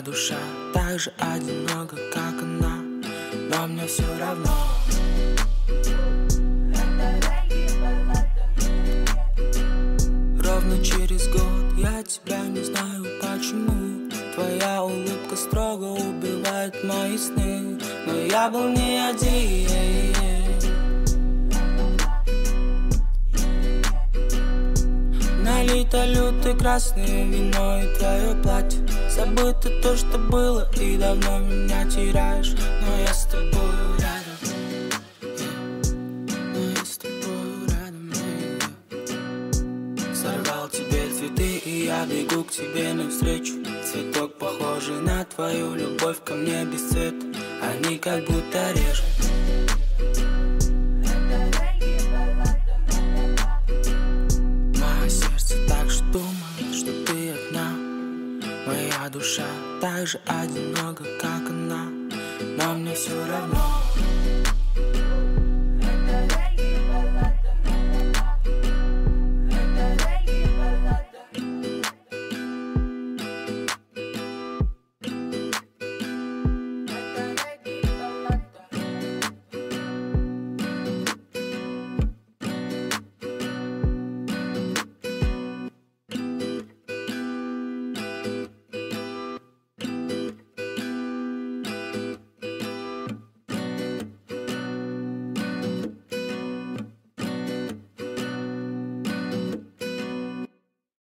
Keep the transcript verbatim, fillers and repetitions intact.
душа так же одинока, как она, но мне все равно. Ровно через год я тебя не знаю почему. Твоя улыбка строго убивает мои сны, но я был не один. Налито лютое красное вино и твое платье. Забыто то, что было, и давно меня теряешь. Но я с тобою рядом, но я с тобою рядом. Сорвал тебе цветы, и я бегу к тебе навстречу. Цветок, похожий на твою любовь ко мне без цвета. Они как будто режут. Мое сердце так же думает, что ты одна. Моя душа так же одинока, как она, но мне все равно.